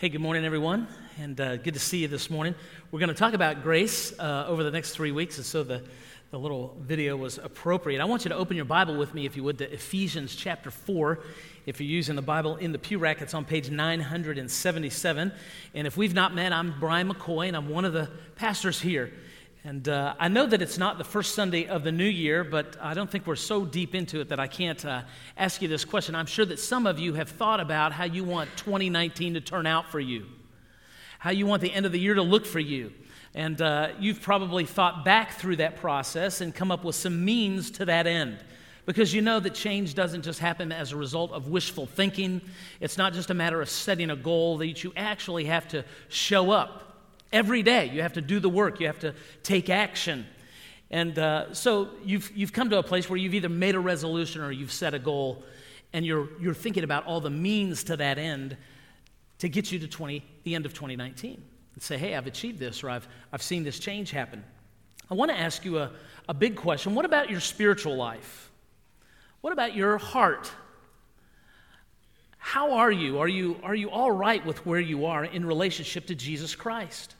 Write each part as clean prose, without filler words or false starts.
Hey, good morning, everyone, and good to see you this morning. We're going to talk about grace over the next 3 weeks, and so the little video was appropriate. I want you to open your Bible with me, if you would, to Ephesians chapter 4. If you're using the Bible in the pew rack, it's on page 977. And if we've not met, I'm Brian McCoy, and I'm one of the pastors here. And I know that it's not the first Sunday of the new year, but I don't think we're so deep into it that I can't ask you this question. I'm sure that some of you have thought about how you want 2019 to turn out for you, how you want the end of the year to look for you. And you've probably thought back through that process and come up with some means to that end. Because you know that change doesn't just happen as a result of wishful thinking. It's not just a matter of setting a goal, that you actually have to show up. Every day, you have to do the work. You have to take action. And so you've come to a place where you've either made a resolution or you've set a goal, and you're thinking about all the means to that end to get you to the end of 2019 and say, hey, I've achieved this, or I've seen this change happen. I want to ask you a big question. What about your spiritual life? What about your heart? How are you? Are you all right with where you are in relationship to Jesus Christ?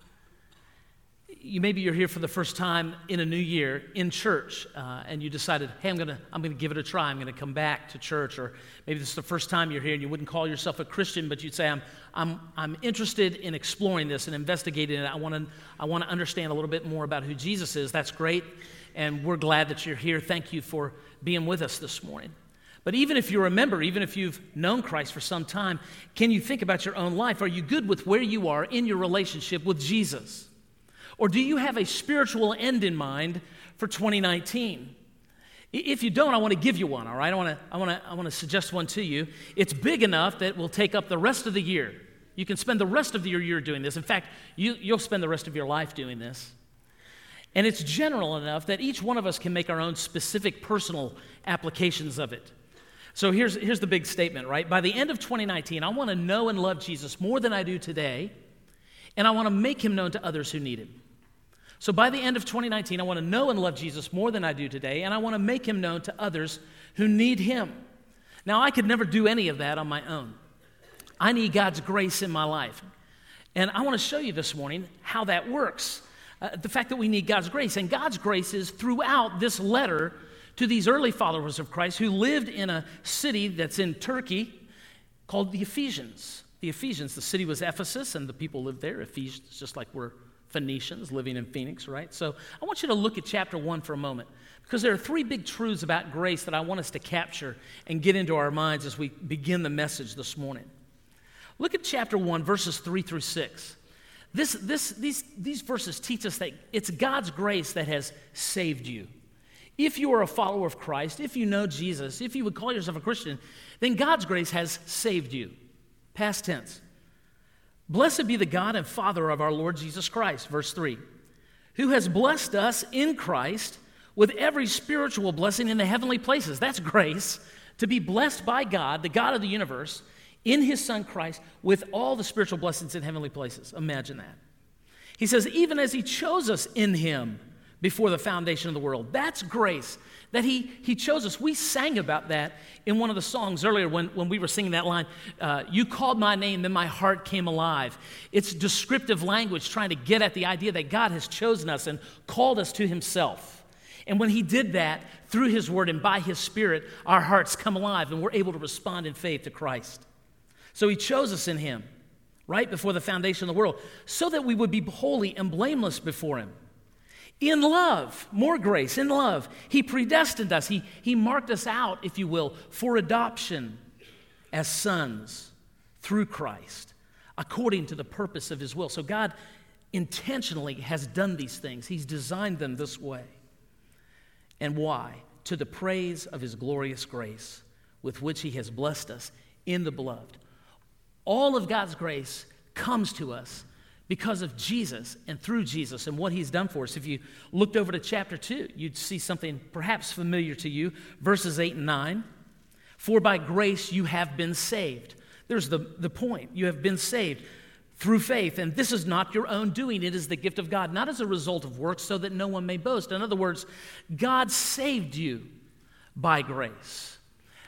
Maybe you're here for the first time in a new year in church, and you decided, hey, I'm gonna give it a try. I'm gonna come back to church. Or maybe this is the first time you're here and you wouldn't call yourself a Christian, but you'd say, I'm interested in exploring this and investigating it. I want to understand a little bit more about who Jesus is. That's great, and we're glad that you're here. Thank you for being with us this morning. But even if you're a member, even if you've known Christ for some time, can you think about your own life? Are you good with where you are in your relationship with Jesus? Or do you have a spiritual end in mind for 2019? If you don't, I want to give you one, all right? I want to suggest one to you. It's big enough that it will take up the rest of the year. You can spend the rest of your year doing this. In fact, you'll spend the rest of your life doing this. And it's general enough that each one of us can make our own specific personal applications of it. So here's the big statement, right? By the end of 2019, I want to know and love Jesus more than I do today, and I want to make him known to others who need him. So by the end of 2019, I want to know and love Jesus more than I do today, and I want to make him known to others who need him. Now, I could never do any of that on my own. I need God's grace in my life. And I want to show you this morning how that works. The fact that we need God's grace. And God's grace is throughout this letter to these early followers of Christ who lived in a city that's in Turkey called the Ephesians. The Ephesians, the city was Ephesus, and the people lived there. Ephesians, just like we're Phoenicians living in Phoenix, right? So I want you to look at chapter 1 for a moment, because there are three big truths about grace that I want us to capture and get into our minds as we begin the message this morning. Look at chapter 1, verses 3 through 6. These verses teach us that it's God's grace that has saved you. If you are a follower of Christ, if you know Jesus, if you would call yourself a Christian, then God's grace has saved you. Past tense. Blessed be the God and Father of our Lord Jesus Christ, verse 3, who has blessed us in Christ with every spiritual blessing in the heavenly places. That's grace, to be blessed by God, the God of the universe, in his Son Christ, with all the spiritual blessings in heavenly places. Imagine that. He says, even as he chose us in him before the foundation of the world. That's grace, that he chose us. We sang about that in one of the songs earlier when we were singing that line, you called my name, then my heart came alive. It's descriptive language trying to get at the idea that God has chosen us and called us to himself. And when he did that, through his word and by his Spirit, our hearts come alive and we're able to respond in faith to Christ. So he chose us in him, right before the foundation of the world, so that we would be holy and blameless before him. In love, more grace, in love, he predestined us. He marked us out, if you will, for adoption as sons through Christ, according to the purpose of his will. So God intentionally has done these things. He's designed them this way. And why? To the praise of his glorious grace, with which he has blessed us in the beloved. All of God's grace comes to us because of Jesus and through Jesus and what he's done for us. If you looked over to chapter 2, you'd see something perhaps familiar to you, verses 8 and 9. For by grace you have been saved. There's the point. You have been saved through faith, and this is not your own doing. It is the gift of God, not as a result of works, so that no one may boast. In other words, God saved you by grace.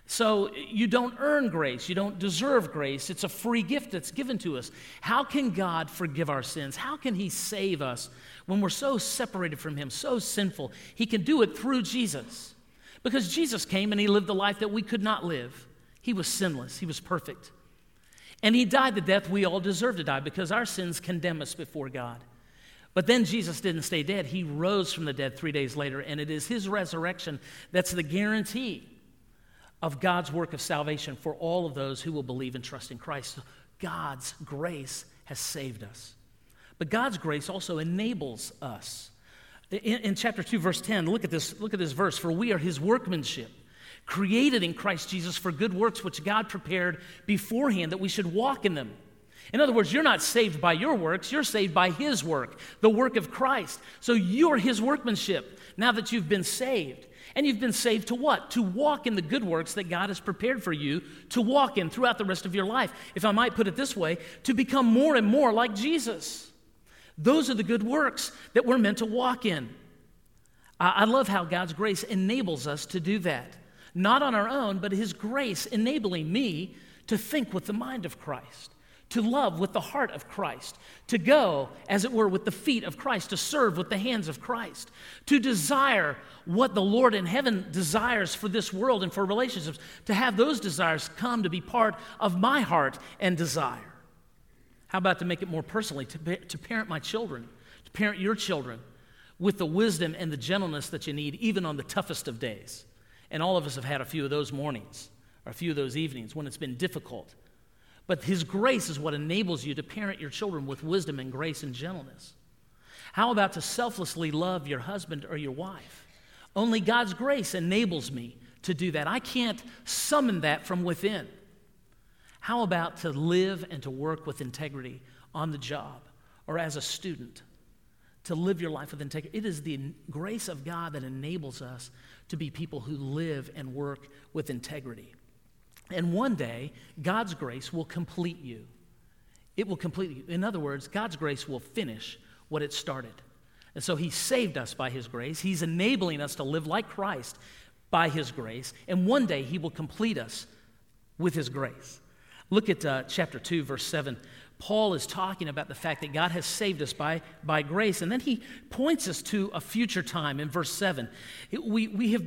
So you don't earn grace. You don't deserve grace. It's a free gift that's given to us. How can God forgive our sins? How can he save us when we're so separated from him, so sinful? He can do it through Jesus. Because Jesus came and he lived the life that we could not live. He was sinless. He was perfect. And he died the death we all deserve to die because our sins condemn us before God. But then Jesus didn't stay dead. He rose from the dead 3 days later, and it is his resurrection that's the guarantee of God's work of salvation for all of those who will believe and trust in Christ. God's grace has saved us. But God's grace also enables us. In chapter 2, verse 10, look at this verse. For we are his workmanship, created in Christ Jesus for good works, which God prepared beforehand that we should walk in them. In other words, you're not saved by your works, you're saved by his work, the work of Christ. So you're his workmanship now that you've been saved. And you've been saved to what? To walk in the good works that God has prepared for you to walk in throughout the rest of your life. If I might put it this way, to become more and more like Jesus. Those are the good works that we're meant to walk in. I love how God's grace enables us to do that. Not on our own, but his grace enabling me to think with the mind of Christ, to love with the heart of Christ, to go, as it were, with the feet of Christ, to serve with the hands of Christ, to desire what the Lord in heaven desires for this world and for relationships, to have those desires come to be part of my heart and desire. How about to make it more personally, to parent my children, to parent your children with the wisdom and the gentleness that you need, even on the toughest of days. And all of us have had a few of those mornings or a few of those evenings when it's been difficult. But his grace is what enables you to parent your children with wisdom and grace and gentleness. How about to selflessly love your husband or your wife? Only God's grace enables me to do that. I can't summon that from within. How about to live and to work with integrity on the job or as a student? To live your life with integrity. It is the grace of God that enables us to be people who live and work with integrity. And one day, God's grace will complete you. It will complete you. In other words, God's grace will finish what it started. And so he saved us by his grace. He's enabling us to live like Christ by his grace. And one day, he will complete us with his grace. Look at chapter 2, verse 7. Paul is talking about the fact that God has saved us by grace. And then he points us to a future time in verse 7. We've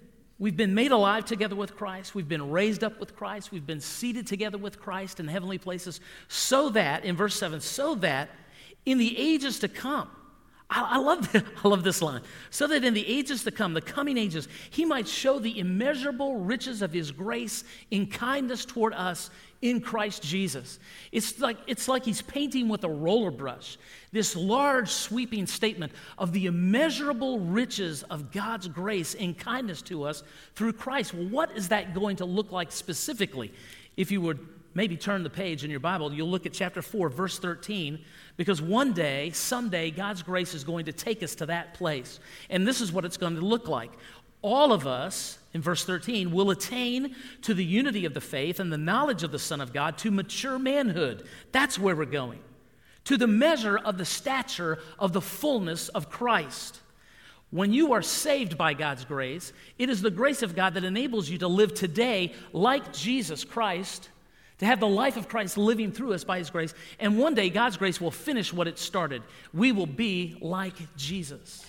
been made alive together with Christ. We've been raised up with Christ. We've been seated together with Christ in heavenly places so that, in verse 7, so that in the ages to come, I love this line, so that in the ages to come, the coming ages, he might show the immeasurable riches of his grace in kindness toward us in Christ Jesus. It's like he's painting with a roller brush, this large sweeping statement of the immeasurable riches of God's grace in kindness to us through Christ. Well, what is that going to look like specifically? If you would maybe turn the page in your Bible, you'll look at chapter 4, verse 13, because one day, someday, God's grace is going to take us to that place. And this is what it's going to look like. All of us, in verse 13, will attain to the unity of the faith and the knowledge of the Son of God, to mature manhood. That's where we're going. To the measure of the stature of the fullness of Christ. When you are saved by God's grace, it is the grace of God that enables you to live today like Jesus Christ, to have the life of Christ living through us by his grace. And one day, God's grace will finish what it started. We will be like Jesus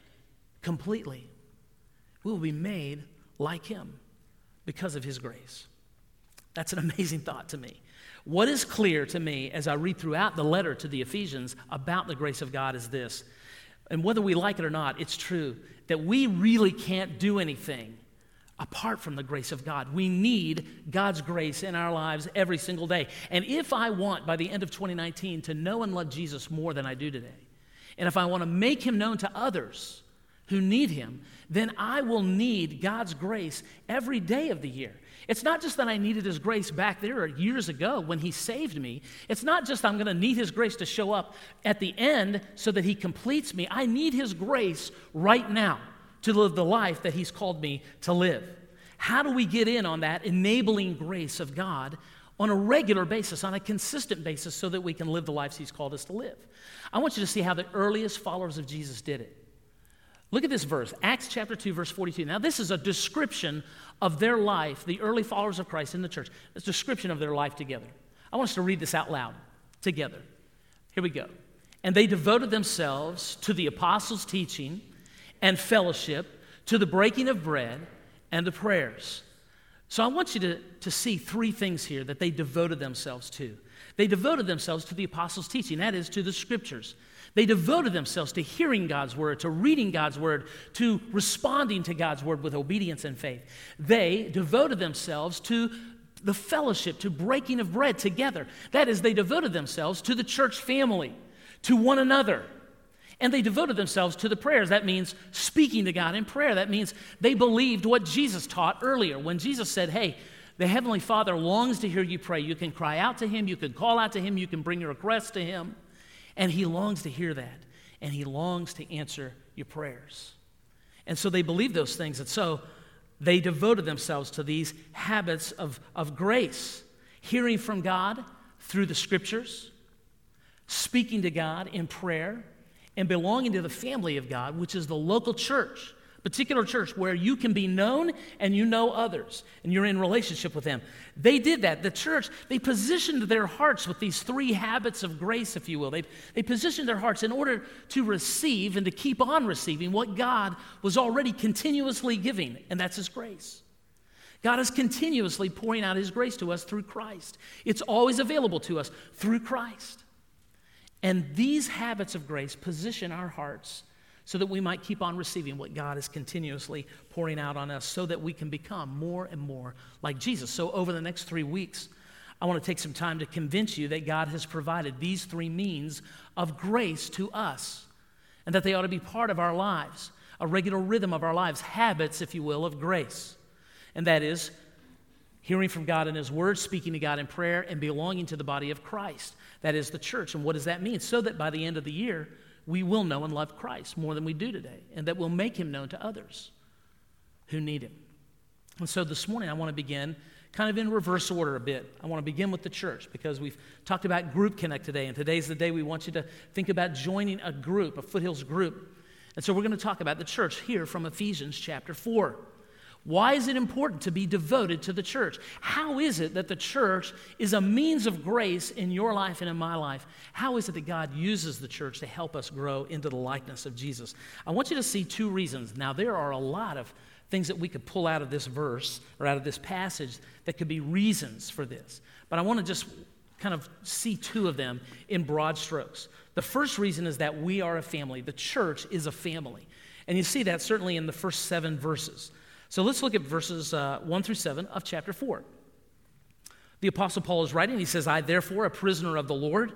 completely. We will be made like him because of his grace. That's an amazing thought to me. What is clear to me as I read throughout the letter to the Ephesians about the grace of God is this, and whether we like it or not, it's true, that we really can't do anything apart from the grace of God. We need God's grace in our lives every single day. And if I want, by the end of 2019, to know and love Jesus more than I do today, and if I want to make him known to others who need him, then I will need God's grace every day of the year. It's not just that I needed his grace back there years ago when he saved me. It's not just I'm going to need his grace to show up at the end so that he completes me. I need his grace right now to live the life that he's called me to live. How do we get in on that enabling grace of God on a regular basis, on a consistent basis, so that we can live the lives he's called us to live? I want you to see how the earliest followers of Jesus did it. Look at this verse, Acts chapter 2, verse 42. Now, this is a description of their life, the early followers of Christ in the church. It's a description of their life together. I want us to read this out loud together. Here we go. And they devoted themselves to the apostles' teaching and fellowship, to the breaking of bread and the prayers. So I want you to see three things here that they devoted themselves to. They devoted themselves to the apostles' teaching, that is, to the scriptures. They devoted themselves to hearing God's word, to reading God's word, to responding to God's word with obedience and faith. They devoted themselves to the fellowship, to breaking of bread together. That is, they devoted themselves to the church family, to one another. And they devoted themselves to the prayers. That means speaking to God in prayer. That means they believed what Jesus taught earlier. When Jesus said, hey, the Heavenly Father longs to hear you pray. You can cry out to Him. You can call out to Him. You can bring your requests to Him. And He longs to hear that. And He longs to answer your prayers. And so they believed those things. And so they devoted themselves to these habits of grace. Hearing from God through the Scriptures. Speaking to God in prayer. And belonging to the family of God, which is the local church, particular church where you can be known and you know others, and you're in relationship with them. They did that. The church, they positioned their hearts with these three habits of grace, if you will. They positioned their hearts in order to receive and to keep on receiving what God was already continuously giving, and that's His grace. God is continuously pouring out His grace to us through Christ. It's always available to us through Christ. And these habits of grace position our hearts so that we might keep on receiving what God is continuously pouring out on us so that we can become more and more like Jesus. So over the next 3 weeks, I want to take some time to convince you that God has provided these three means of grace to us and that they ought to be part of our lives, a regular rhythm of our lives, habits, if you will, of grace. And that is hearing from God in His Word, speaking to God in prayer, and belonging to the body of Christ. That is the church. And what does that mean? So that by the end of the year, we will know and love Christ more than we do today, and that we'll make Him known to others who need Him. And so this morning, I want to begin kind of in reverse order a bit. I want to begin with the church because we've talked about Group Connect today, and today's the day we want you to think about joining a group, a Foothills group. And so we're going to talk about the church here from Ephesians chapter 4. Why is it important to be devoted to the church? How is it that the church is a means of grace in your life and in my life? How is it that God uses the church to help us grow into the likeness of Jesus? I want you to see two reasons. Now, there are a lot of things that we could pull out of this verse or out of this passage that could be reasons for this. But I want to just kind of see two of them in broad strokes. The first reason is that we are a family. The church is a family. And you see that certainly in the first 7 verses. So let's look at verses 1 through 7 of chapter 4. The Apostle Paul is writing. He says, I, therefore, a prisoner of the Lord,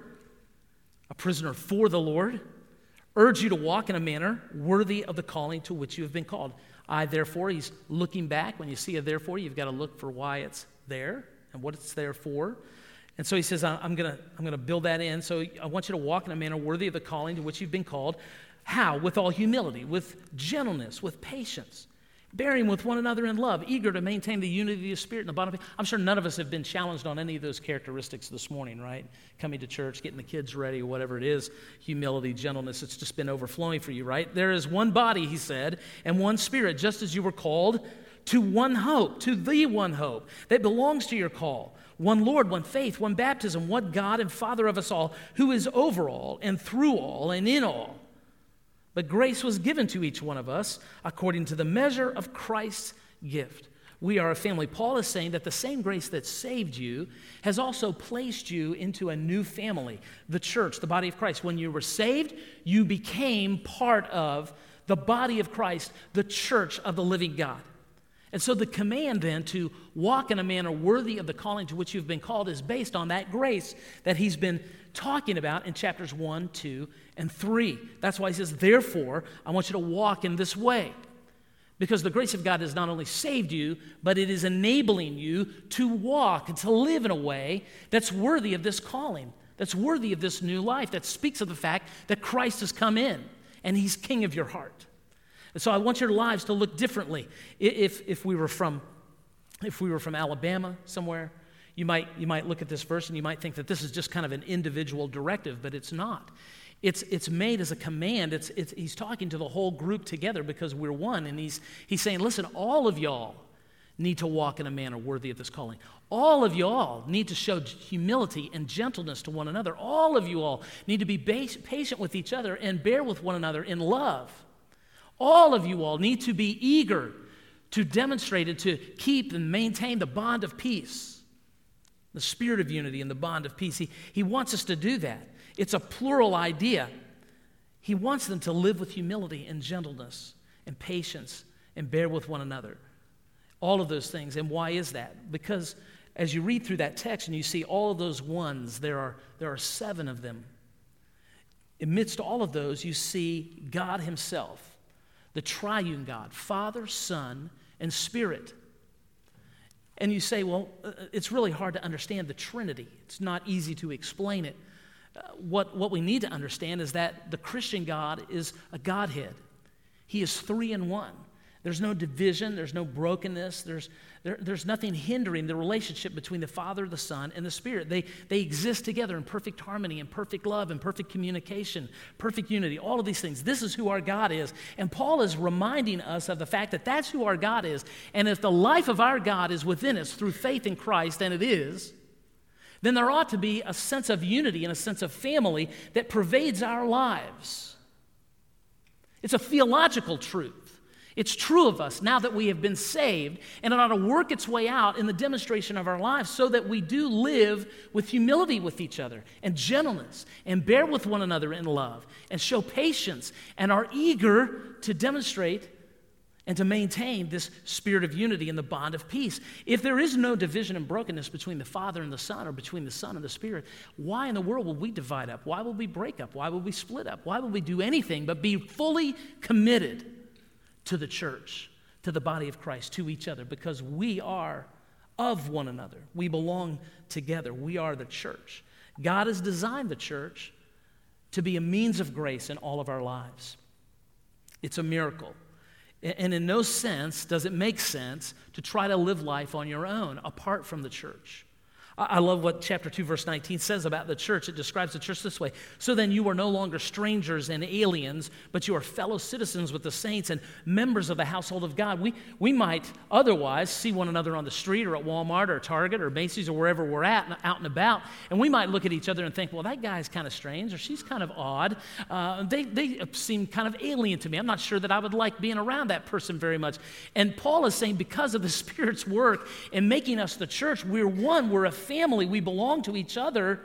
a prisoner for the Lord, urge you to walk in a manner worthy of the calling to which you have been called. I, therefore, he's looking back. When you see a therefore, you've got to look for why it's there and what it's there for. And so he says, I'm gonna build that in. So I want you to walk in a manner worthy of the calling to which you've been called. How? With all humility, with gentleness, with patience, bearing with one another in love, eager to maintain the unity of the Spirit in the bond of faith. I'm sure none of us have been challenged on any of those characteristics this morning, right? Coming to church, getting the kids ready, or whatever it is, humility, gentleness, it's just been overflowing for you, right? There is one body, he said, and one Spirit, just as you were called to one hope, to the one hope that belongs to your call. One Lord, one faith, one baptism, one God and Father of us all, who is over all and through all and in all. But grace was given to each one of us according to the measure of Christ's gift. We are a family. Paul is saying that the same grace that saved you has also placed you into a new family, the church, the body of Christ. When you were saved, you became part of the body of Christ, the church of the living God. And so the command then to walk in a manner worthy of the calling to which you've been called is based on that grace that he's been talking about in chapters 1, 2, and 3. That's why he says, therefore, I want you to walk in this way. Because the grace of God has not only saved you, but it is enabling you to walk and to live in a way that's worthy of this calling, that's worthy of this new life, that speaks of the fact that Christ has come in and he's king of your heart. And so I want your lives to look differently. If we were from Alabama somewhere, you might look at this verse and you might think that this is just kind of an individual directive, but it's not. It's made as a command. He's talking to the whole group together because we're one. And he's saying, listen, all of y'all need to walk in a manner worthy of this calling. All of you all need to show humility and gentleness to one another. All of you all need to be patient with each other and bear with one another in love. All of you all need to be eager to demonstrate and to keep and maintain the bond of peace, the spirit of unity and the bond of peace. He wants us to do that. It's a plural idea. He wants them to live with humility and gentleness and patience and bear with one another. All of those things. And why is that? Because as you read through that text and you see all of those ones, there are 7 of them. Amidst all of those, you see God himself, the triune God, Father, Son, and Spirit. And you say, well, it's really hard to understand the Trinity. It's not easy to explain it. What we need to understand is that the Christian God is a Godhead. He is 3 in 1. There's no division, there's no brokenness, there's nothing hindering the relationship between the Father, the Son, and the Spirit. They exist together in perfect harmony and perfect love and perfect communication, perfect unity, all of these things. This is who our God is. And Paul is reminding us of the fact that that's who our God is. And if the life of our God is within us through faith in Christ, and it is, then there ought to be a sense of unity and a sense of family that pervades our lives. It's a theological truth. It's true of us now that we have been saved, and it ought to work its way out in the demonstration of our lives so that we do live with humility with each other and gentleness and bear with one another in love and show patience and are eager to demonstrate and to maintain this spirit of unity and the bond of peace. If there is no division and brokenness between the Father and the Son or between the Son and the Spirit, why in the world will we divide up? Why will we break up? Why will we split up? Why will we do anything but be fully committed to the church, to the body of Christ, to each other? Because we are of one another. We belong together. We are the church. God has designed the church to be a means of grace in all of our lives. It's a miracle. And in no sense does it make sense to try to live life on your own apart from the church. I love what chapter 2, verse 19 says about the church. It describes the church this way. So then you are no longer strangers and aliens, but you are fellow citizens with the saints and members of the household of God. We might otherwise see one another on the street or at Walmart or Target or Macy's or wherever we're at, out and about, and we might look at each other and think, well, that guy's kind of strange or she's kind of odd. They seem kind of alien to me. I'm not sure that I would like being around that person very much. And Paul is saying because of the Spirit's work in making us the church, we're one, we're a family, we belong to each other.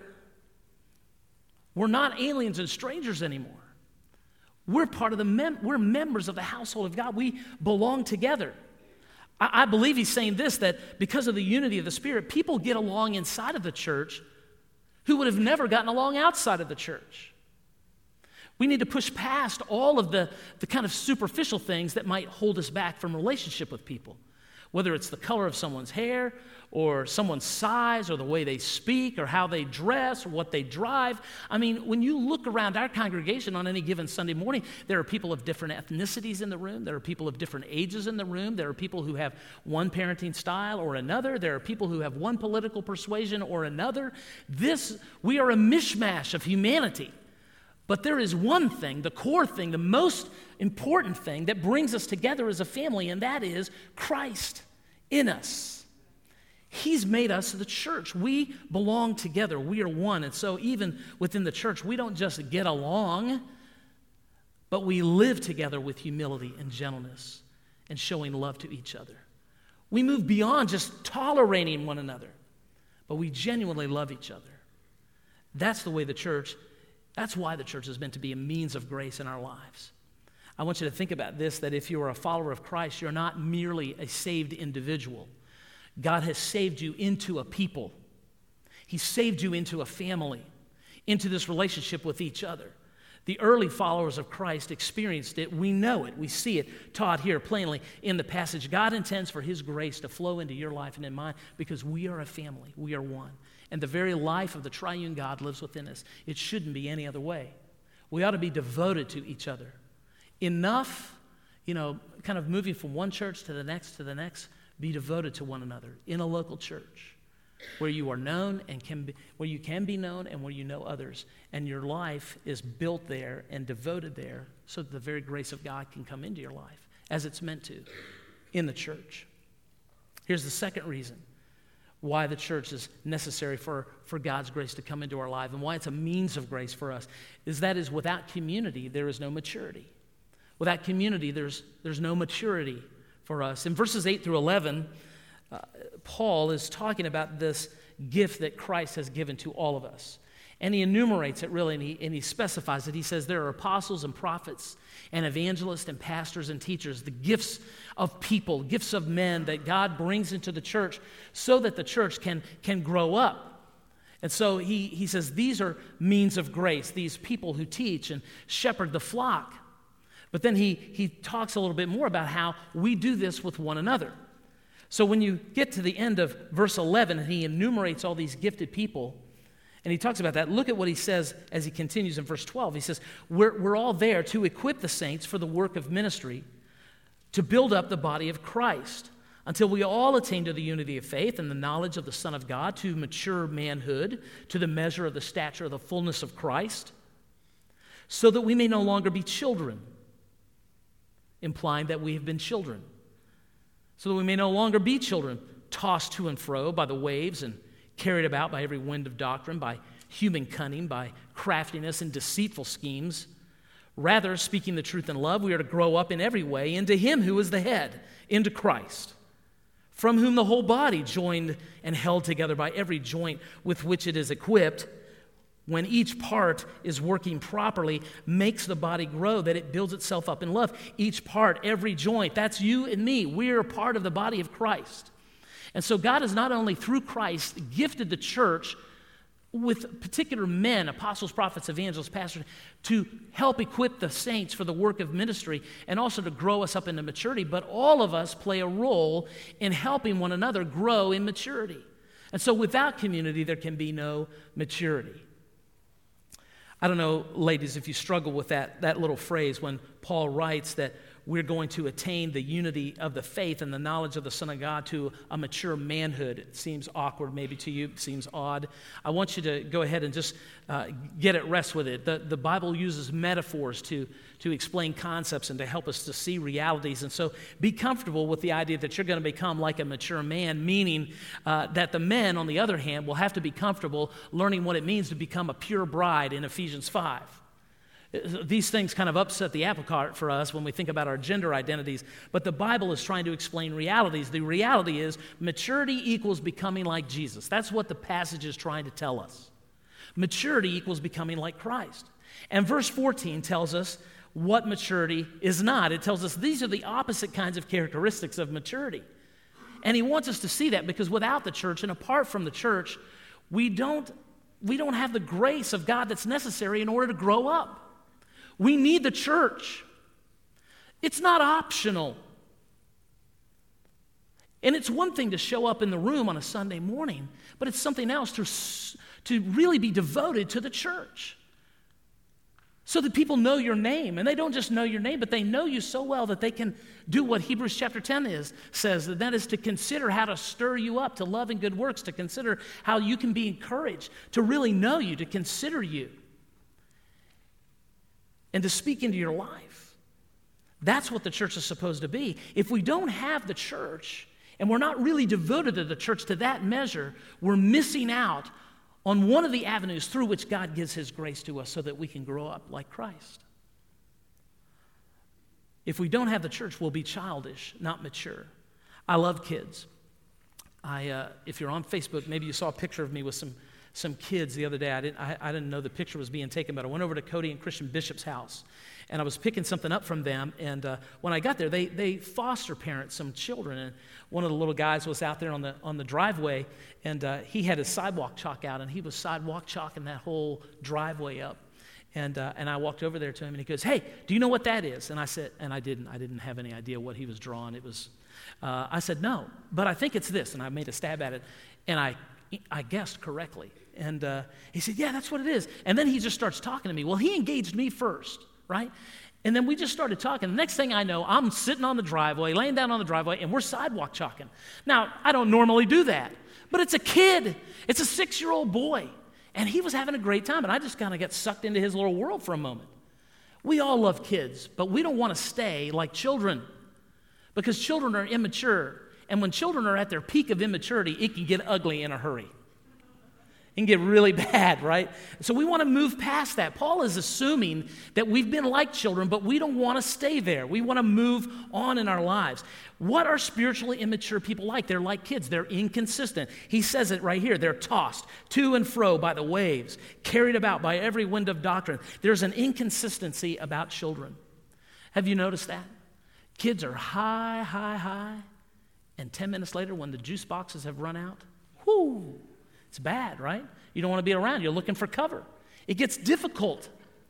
We're not aliens and strangers anymore. We're part of we're members of the household of God. We belong together. I believe he's saying this, that because of the unity of the Spirit, people get along inside of the church who would have never gotten along outside of the church. We need to push past all of the kind of superficial things that might hold us back from relationship with people. Whether it's the color of someone's hair or someone's size or the way they speak or how they dress or what they drive. I mean, when you look around our congregation on any given Sunday morning, there are people of different ethnicities in the room. There are people of different ages in the room. There are people who have one parenting style or another. There are people who have one political persuasion or another. We are a mishmash of humanity. But there is one thing, the core thing, the most important thing that brings us together as a family, and that is Christ in us. He's made us the church. We belong together. We are one. And so even within the church, we don't just get along, but we live together with humility and gentleness and showing love to each other. We move beyond just tolerating one another, but we genuinely love each other. That's the way that's why the church is meant to be a means of grace in our lives. I want you to think about this, that if you are a follower of Christ, you're not merely a saved individual. God has saved you into a people. He saved you into a family, into this relationship with each other. The early followers of Christ experienced it. We know it. We see it taught here plainly in the passage. God intends for His grace to flow into your life and in mine because we are a family. We are one. And the very life of the triune God lives within us. It shouldn't be any other way. We ought to be devoted to each other. Enough, kind of moving from one church to the next, be devoted to one another in a local church. where you are known and where you can be known and where you know others. And your life is built there and devoted there so that the very grace of God can come into your life as it's meant to in the church. Here's the second reason why the church is necessary for God's grace to come into our life and why it's a means of grace for us is without community, there is no maturity. Without community, there's no maturity for us. In verses 8 through 11, Paul is talking about this gift that Christ has given to all of us. And he enumerates it really, and he specifies it. He says there are apostles and prophets and evangelists and pastors and teachers, the gifts of people, gifts of men that God brings into the church so that the church can grow up. And so he says these are means of grace, these people who teach and shepherd the flock. But then he talks a little bit more about how we do this with one another. So when you get to the end of verse 11, and he enumerates all these gifted people, and he talks about that, look at what he says as he continues in verse 12. He says, we're all there to equip the saints for the work of ministry, to build up the body of Christ, until we all attain to the unity of faith and the knowledge of the Son of God, to mature manhood, to the measure of the stature of the fullness of Christ, so that we may no longer be children, implying that we have been children. So that we may no longer be children, tossed to and fro by the waves and carried about by every wind of doctrine, by human cunning, by craftiness and deceitful schemes. Rather, speaking the truth in love, we are to grow up in every way into Him who is the head, into Christ, from whom the whole body, joined and held together by every joint with which it is equipped, when each part is working properly, makes the body grow, that it builds itself up in love. Each part, every joint, that's you and me. We're a part of the body of Christ. And so God has not only, through Christ, gifted the church with particular men, apostles, prophets, evangelists, pastors, to help equip the saints for the work of ministry and also to grow us up into maturity, but all of us play a role in helping one another grow in maturity. And so without community, there can be no maturity. I don't know, ladies, if you struggle with that little phrase when Paul writes that we're going to attain the unity of the faith and the knowledge of the Son of God to a mature manhood. It seems awkward maybe to you. It seems odd. I want you to go ahead and just get at rest with it. The Bible uses metaphors to explain concepts and to help us to see realities. And so be comfortable with the idea that you're going to become like a mature man, meaning that the men, on the other hand, will have to be comfortable learning what it means to become a pure bride in Ephesians 5. These things kind of upset the apple cart for us when we think about our gender identities, but the Bible is trying to explain realities. The reality is maturity equals becoming like Jesus. That's what the passage is trying to tell us. Maturity equals becoming like Christ. And verse 14 tells us what maturity is not. It tells us these are the opposite kinds of characteristics of maturity. And he wants us to see that because without the church and apart from the church, we don't have the grace of God that's necessary in order to grow up. We need the church. It's not optional. And it's one thing to show up in the room on a Sunday morning, but it's something else to really be devoted to the church so that people know your name. And they don't just know your name, but they know you so well that they can do what Hebrews chapter 10 says, and that is to consider how to stir you up to love and good works, to consider how you can be encouraged, to really know you, to consider you, and to speak into your life. That's what the church is supposed to be. If we don't have the church, and we're not really devoted to the church to that measure, we're missing out on one of the avenues through which God gives His grace to us so that we can grow up like Christ. If we don't have the church, we'll be childish, not mature. I love kids. If you're on Facebook, maybe you saw a picture of me with some kids the other day. I didn't know the picture was being taken, but I went over to Cody and Christian Bishop's house, and I was picking something up from them, and when I got there, they foster parent some children, and one of the little guys was out there on the driveway, and he had his sidewalk chalk out, and he was sidewalk chalking that whole driveway up, and I walked over there to him, and he goes, "Hey, do you know what that is?" And I said, and I didn't have any idea what he was drawing. It was, I said, "No, but I think it's this," and I made a stab at it, and I guessed correctly. And he said, "Yeah, that's what it is." And then he just starts talking to me. Well, he engaged me first, right? And then we just started talking. The next thing I know, I'm sitting on the driveway, laying down on the driveway, and we're sidewalk chalking. Now, I don't normally do that, but it's a kid. It's a 6-year-old boy. And he was having a great time, and I just kind of got sucked into his little world for a moment. We all love kids, but we don't want to stay like children because children are immature. And when children are at their peak of immaturity, it can get ugly in a hurry. It can get really bad, right? So we want to move past that. Paul is assuming that we've been like children, but we don't want to stay there. We want to move on in our lives. What are spiritually immature people like? They're like kids. They're inconsistent. He says it right here. They're tossed to and fro by the waves, carried about by every wind of doctrine. There's an inconsistency about children. Have you noticed that? Kids are high, high, high, and 10 minutes later when the juice boxes have run out, whoo, it's bad, right? You don't want to be around. You're looking for cover. It gets difficult.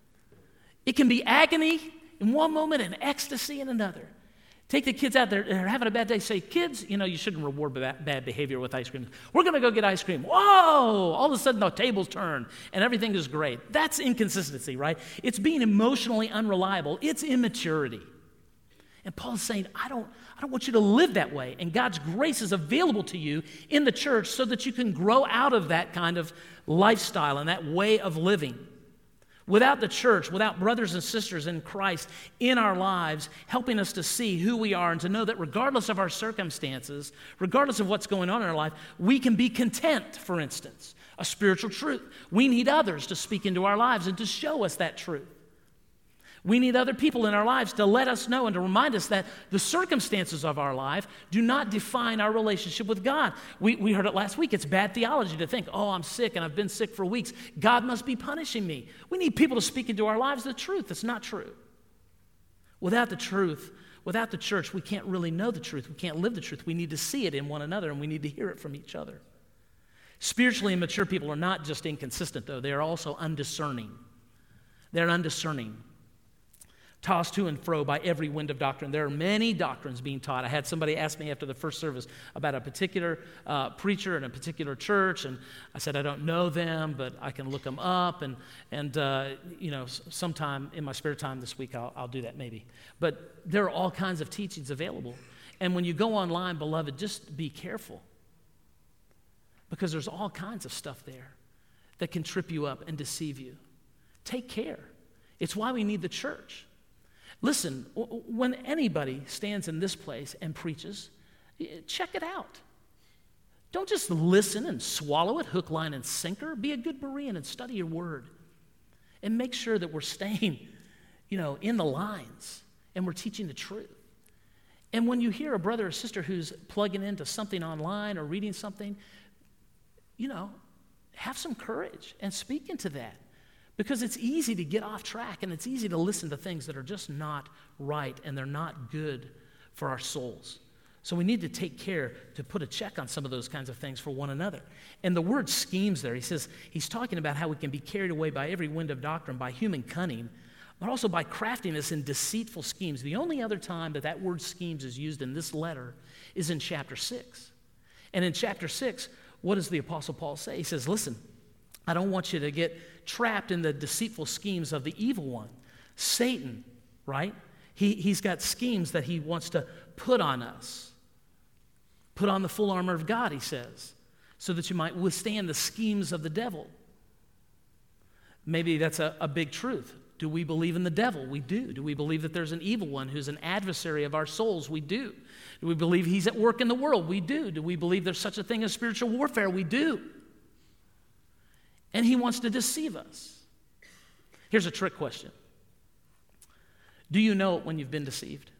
It can be agony in one moment and ecstasy in another. Take the kids out there, they're having a bad day. Say, kids, you shouldn't reward bad behavior with ice cream. We're going to go get ice cream. Whoa! All of a sudden the tables turn and everything is great. That's inconsistency, right? It's being emotionally unreliable. It's immaturity. And Paul's saying, I don't want you to live that way. And God's grace is available to you in the church so that you can grow out of that kind of lifestyle and that way of living. Without the church, without brothers and sisters in Christ in our lives, helping us to see who we are and to know that regardless of our circumstances, regardless of what's going on in our life, we can be content, for instance, a spiritual truth. We need others to speak into our lives and to show us that truth. We need other people in our lives to let us know and to remind us that the circumstances of our life do not define our relationship with God. We heard it last week. It's bad theology to think, oh, I'm sick and I've been sick for weeks. God must be punishing me. We need people to speak into our lives the truth. It's not true. Without the truth, without the church, we can't really know the truth. We can't live the truth. We need to see it in one another and we need to hear it from each other. Spiritually immature people are not just inconsistent, though. They are also undiscerning. They're undiscerning. Tossed to and fro by every wind of doctrine. There are many doctrines being taught. I had somebody ask me after the first service about a particular preacher in a particular church, and I said, I don't know them, but I can look them up, and sometime in my spare time this week, I'll do that maybe. But there are all kinds of teachings available. And when you go online, beloved, just be careful, because there's all kinds of stuff there that can trip you up and deceive you. Take care. It's why we need the church. Listen, when anybody stands in this place and preaches, check it out. Don't just listen and swallow it, hook, line, and sinker. Be a good Berean and study your word. And make sure that we're staying, in the lines and we're teaching the truth. And when you hear a brother or sister who's plugging into something online or reading something, have some courage and speak into that. Because it's easy to get off track and it's easy to listen to things that are just not right and they're not good for our souls. So we need to take care to put a check on some of those kinds of things for one another. And the word schemes there, he says, he's talking about how we can be carried away by every wind of doctrine, by human cunning, but also by craftiness and deceitful schemes. The only other time that word schemes is used in this letter is in chapter 6. And in chapter 6, what does the Apostle Paul say? He says, listen, I don't want you to get trapped in the deceitful schemes of the evil one. Satan, right? He's got schemes that he wants to put on us. Put on the full armor of God, he says, so that you might withstand the schemes of the devil. Maybe that's a big truth. Do we believe in the devil? We do. Do we believe that there's an evil one who's an adversary of our souls? We do. Do we believe he's at work in the world? We do. Do we believe there's such a thing as spiritual warfare? We do. And he wants to deceive us. Here's a trick question. Do you know it when you've been deceived?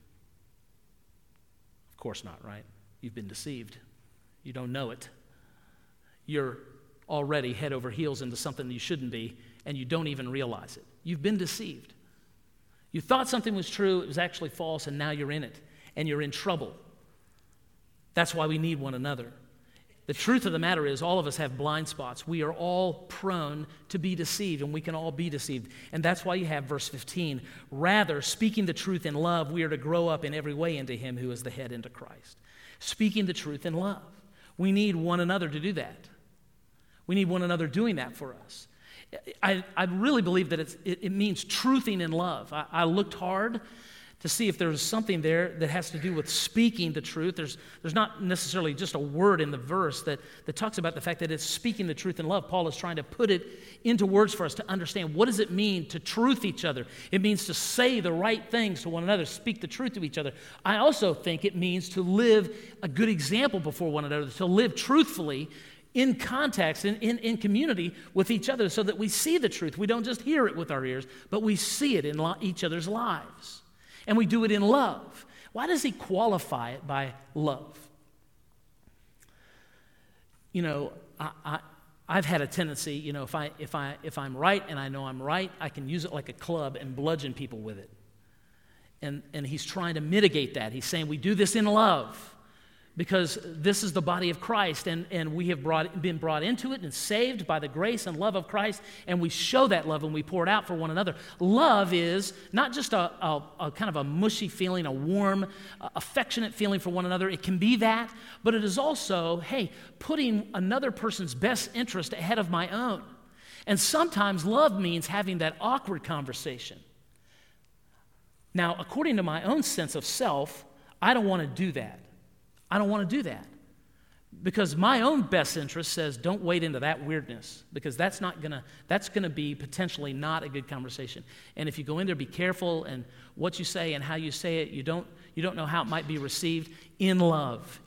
Of course not, right? You've been deceived. You don't know it. You're already head over heels into something you shouldn't be, and you don't even realize it. You've been deceived. You thought something was true, it was actually false, and now you're in it, and you're in trouble. That's why we need one another. The truth of the matter is all of us have blind spots. We are all prone to be deceived, and we can all be deceived. And that's why you have verse 15. Rather, speaking the truth in love, we are to grow up in every way into him who is the head, into Christ. Speaking the truth in love. We need one another to do that. We need one another doing that for us. I really believe that it means truthing in love. I looked hard to see if there was something there that has to do with speaking the truth. There's not necessarily just a word in the verse that talks about the fact that it's speaking the truth in love. Paul is trying to put it into words for us to understand, what does it mean to truth each other? It means to say the right things to one another, speak the truth to each other. I also think it means to live a good example before one another, to live truthfully in context, in community with each other, so that we see the truth. We don't just hear it with our ears, but we see it in each other's lives. And we do it in love. Why does he qualify it by love? You know, I've had a tendency, you know, if I'm right and I know I'm right, I can use it like a club and bludgeon people with it. And he's trying to mitigate that. He's saying we do this in love, because this is the body of Christ, and we have been brought into it and saved by the grace and love of Christ, and we show that love and we pour it out for one another. Love is not just a kind of a mushy feeling, a warm, affectionate feeling for one another. It can be that, but it is also, hey, putting another person's best interest ahead of my own. And sometimes love means having that awkward conversation. Now, according to my own sense of self, I don't want to do that. I don't want to do that, because my own best interest says don't wade into that weirdness, because that's going to be potentially not a good conversation. And if you go in there, be careful, and what you say and how you say it, you don't know how it might be received. In love,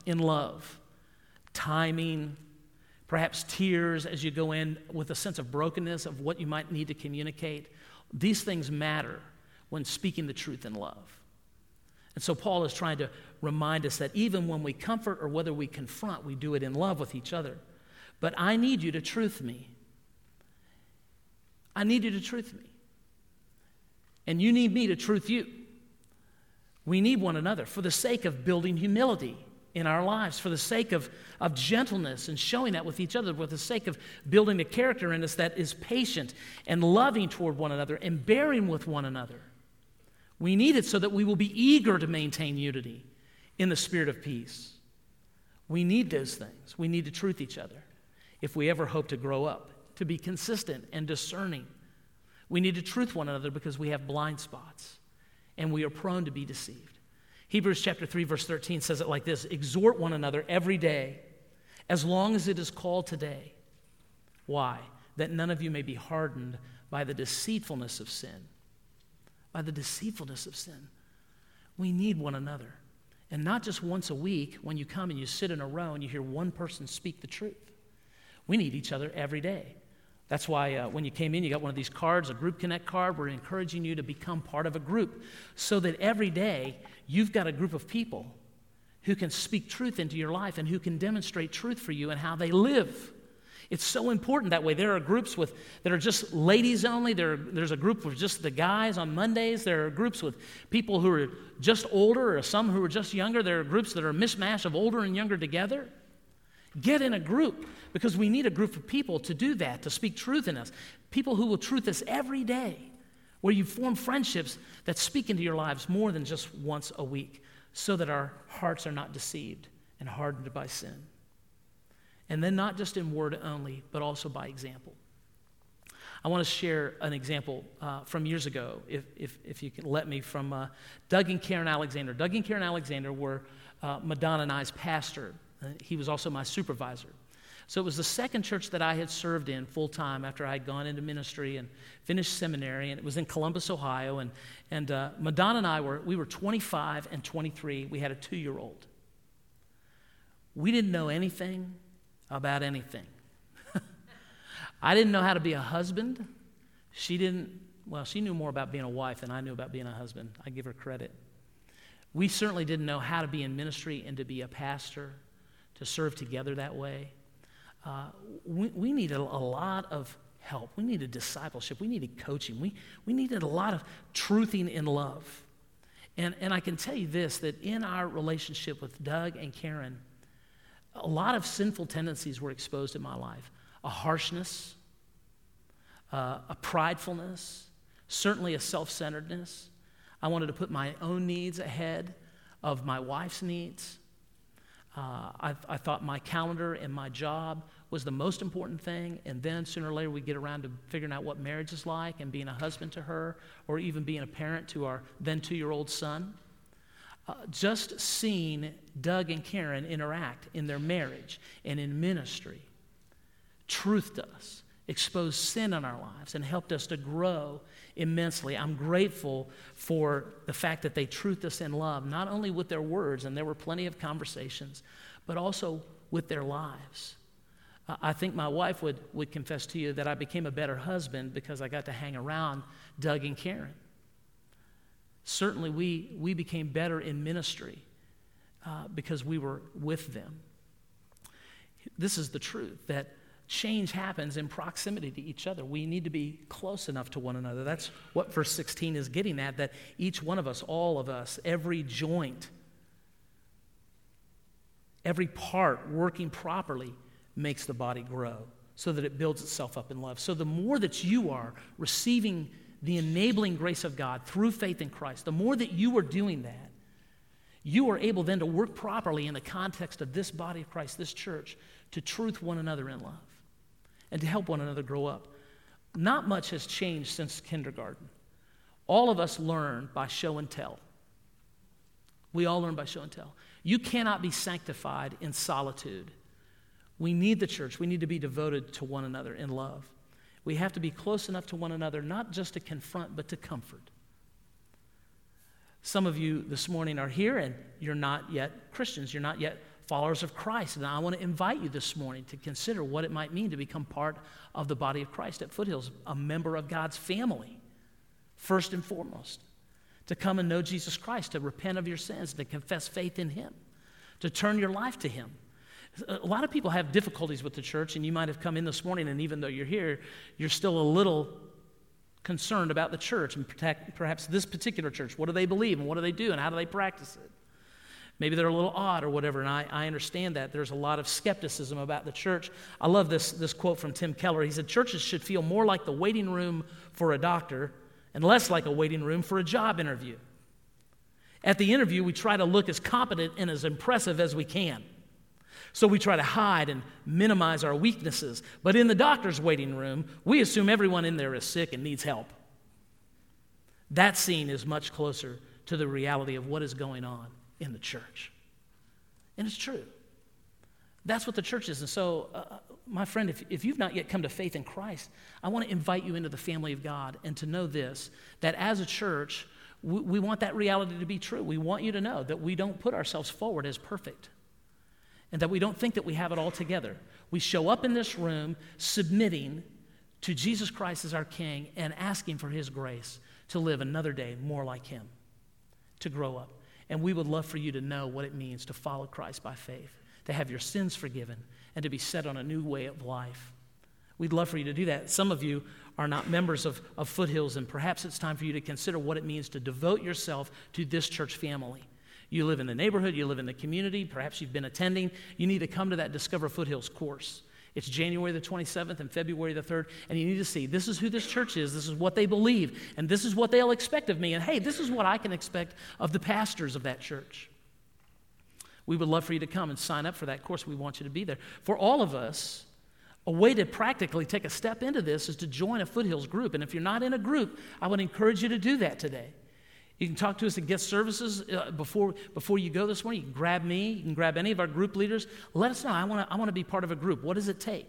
timing, perhaps tears as you go in with a sense of brokenness of what you might need to communicate. These things matter when speaking the truth in love. And so Paul is trying to remind us that even when we comfort or whether we confront, we do it in love with each other. But I need you to truth me. I need you to truth me. And you need me to truth you. We need one another for the sake of building humility in our lives, for the sake of gentleness and showing that with each other, for the sake of building a character in us that is patient and loving toward one another and bearing with one another. We need it so that we will be eager to maintain unity in the spirit of peace. We need those things. We need to truth each other if we ever hope to grow up, to be consistent and discerning. We need to truth one another because we have blind spots and we are prone to be deceived. Hebrews chapter 3, verse 13 says it like this: exhort one another every day, as long as it is called today. Why? That none of you may be hardened by the deceitfulness of sin. By the deceitfulness of sin. We need one another. And not just once a week when you come and you sit in a row and you hear one person speak the truth. We need each other every day. That's why when you came in, you got one of these cards, a Group Connect card. We're encouraging you to become part of a group so that every day you've got a group of people who can speak truth into your life and who can demonstrate truth for you and how they live. It's so important that way. There are groups that are just ladies only. There's a group with just the guys on Mondays. There are groups with people who are just older or some who are just younger. There are groups that are a mishmash of older and younger together. Get in a group, because we need a group of people to do that, to speak truth in us. People who will truth us every day, where you form friendships that speak into your lives more than just once a week, so that our hearts are not deceived and hardened by sin. And then not just in word only, but also by example. I want to share an example from years ago, if you can let me, from Doug and Karen Alexander. Doug and Karen Alexander were Madonna and I's pastor. He was also my supervisor. So it was the second church that I had served in full-time after I had gone into ministry and finished seminary, and it was in Columbus, Ohio. And Madonna and I were 25 and 23. We had a 2-year-old. We didn't know anything about anything. I didn't know how to be a husband. She knew more about being a wife than I knew about being a husband. I give her credit. We certainly didn't know how to be in ministry and to be a pastor, to serve together that way. We needed a lot of help. We needed discipleship. We needed coaching. We needed a lot of truthing in love. And I can tell you this, that in our relationship with Doug and Karen, a lot of sinful tendencies were exposed in my life. A harshness, a pridefulness, certainly a self-centeredness. I wanted to put my own needs ahead of my wife's needs. I thought my calendar and my job was the most important thing, and then sooner or later we get around to figuring out what marriage is like and being a husband to her, or even being a parent to our then 2-year-old son. Just seeing Doug and Karen interact in their marriage and in ministry truthed us, exposed sin in our lives, and helped us to grow immensely. I'm grateful for the fact that they truthed us in love, not only with their words, and there were plenty of conversations, but also with their lives. I think my wife would confess to you that I became a better husband because I got to hang around Doug and Karen. Certainly, we became better in ministry because we were with them. This is the truth, that change happens in proximity to each other. We need to be close enough to one another. That's what verse 16 is getting at, that each one of us, all of us, every joint, every part working properly makes the body grow so that it builds itself up in love. So the more that you are receiving the enabling grace of God through faith in Christ, the more that you are doing that, you are able then to work properly in the context of this body of Christ, this church, to truth one another in love and to help one another grow up. Not much has changed since kindergarten. All of us learn by show and tell. We all learn by show and tell. You cannot be sanctified in solitude. We need the church. We need to be devoted to one another in love. We have to be close enough to one another, not just to confront, but to comfort. Some of you this morning are here and you're not yet Christians. You're not yet followers of Christ. And I want to invite you this morning to consider what it might mean to become part of the body of Christ at Foothills, a member of God's family, first and foremost. To come and know Jesus Christ, to repent of your sins, to confess faith in Him, to turn your life to Him. A lot of people have difficulties with the church, and you might have come in this morning, and even though you're here, you're still a little concerned about the church, and perhaps this particular church. What do they believe, and what do they do, and how do they practice it? Maybe they're a little odd or whatever, and I understand that. There's a lot of skepticism about the church. I love this quote from Tim Keller. He said, churches should feel more like the waiting room for a doctor and less like a waiting room for a job interview. At the interview, we try to look as competent and as impressive as we can. So we try to hide and minimize our weaknesses. But in the doctor's waiting room, we assume everyone in there is sick and needs help. That scene is much closer to the reality of what is going on in the church. And it's true. That's what the church is. And so, my friend, if you've not yet come to faith in Christ, I want to invite you into the family of God and to know this, that as a church, we want that reality to be true. We want you to know that we don't put ourselves forward as perfect, and that we don't think that we have it all together. We show up in this room submitting to Jesus Christ as our King and asking for His grace to live another day more like Him, to grow up. And we would love for you to know what it means to follow Christ by faith, to have your sins forgiven, and to be set on a new way of life. We'd love for you to do that. Some of you are not members of Foothills, and perhaps it's time for you to consider what it means to devote yourself to this church family. You live in the neighborhood, you live in the community, perhaps you've been attending. You need to come to that Discover Foothills course. It's January the 27th and February the 3rd, and you need to see, this is who this church is, this is what they believe, and this is what they'll expect of me, and hey, this is what I can expect of the pastors of that church. We would love for you to come and sign up for that course. We want you to be there. For all of us, a way to practically take a step into this is to join a Foothills group, and if you're not in a group, I would encourage you to do that today. You can talk to us at guest services before you go this morning. You can grab me. You can grab any of our group leaders. Let us know. I want to be part of a group. What does it take?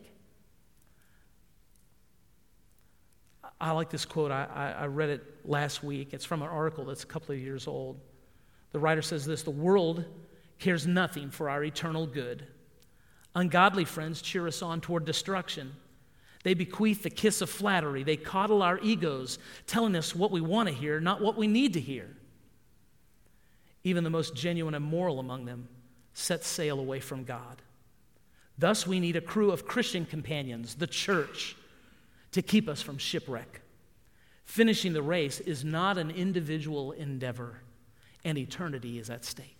I like this quote. I read it last week. It's from an article that's a couple of years old. The writer says this: the world cares nothing for our eternal good. Ungodly friends cheer us on toward destruction. They bequeath the kiss of flattery. They coddle our egos, telling us what we want to hear, not what we need to hear. Even the most genuine and moral among them set sail away from God. Thus, we need a crew of Christian companions, the church, to keep us from shipwreck. Finishing the race is not an individual endeavor, and eternity is at stake.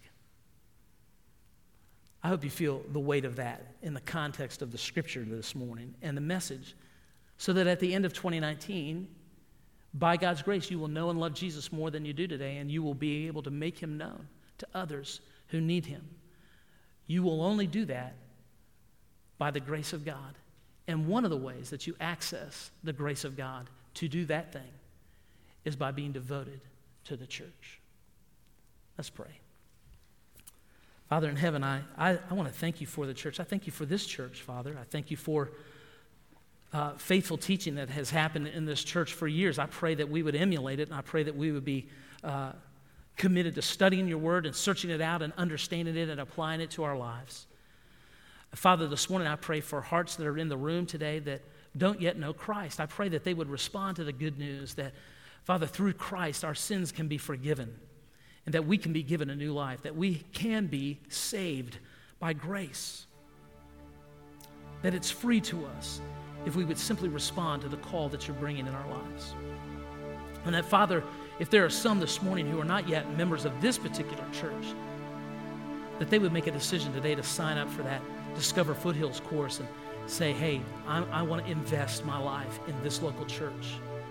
I hope you feel the weight of that in the context of the scripture this morning and the message, so that at the end of 2019, by God's grace, you will know and love Jesus more than you do today, and you will be able to make Him known to others who need Him. You will only do that by the grace of God. And one of the ways that you access the grace of God to do that thing is by being devoted to the church. Let's pray. Father in heaven, I want to thank you for the church. I thank you for this church, Father. I thank you for faithful teaching that has happened in this church for years. I pray that we would emulate it, and I pray that we would be committed to studying your word and searching it out and understanding it and applying it to our lives. Father, this morning I pray for hearts that are in the room today that don't yet know Christ. I pray that they would respond to the good news that, Father, through Christ our sins can be forgiven and that we can be given a new life, that we can be saved by grace, that it's free to us if we would simply respond to the call that you're bringing in our lives. And that, Father, if there are some this morning who are not yet members of this particular church, that they would make a decision today to sign up for that Discover Foothills course and say, hey, I want to invest my life in this local church.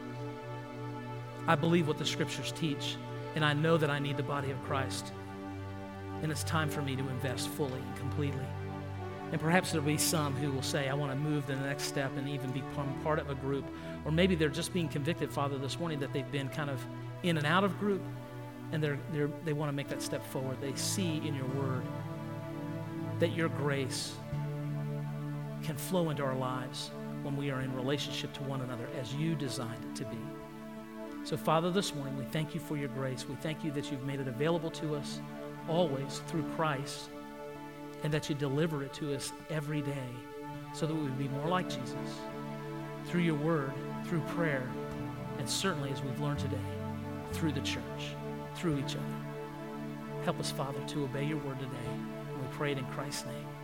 I believe what the scriptures teach, and I know that I need the body of Christ. And it's time for me to invest fully and completely. And perhaps there'll be some who will say, I want to move to the next step and even become part of a group. Or maybe they're just being convicted, Father, this morning that they've been kind of in and out of group, and they want to make that step forward. They see in your word that your grace can flow into our lives when we are in relationship to one another as you designed it to be. So, Father, this morning we thank you for your grace. We thank you that you've made it available to us always through Christ, and that you deliver it to us every day so that we would be more like Jesus through your word, through prayer, and certainly, as we've learned today, through the church, through each other. Help us, Father, to obey your word today. And we pray it in Christ's name.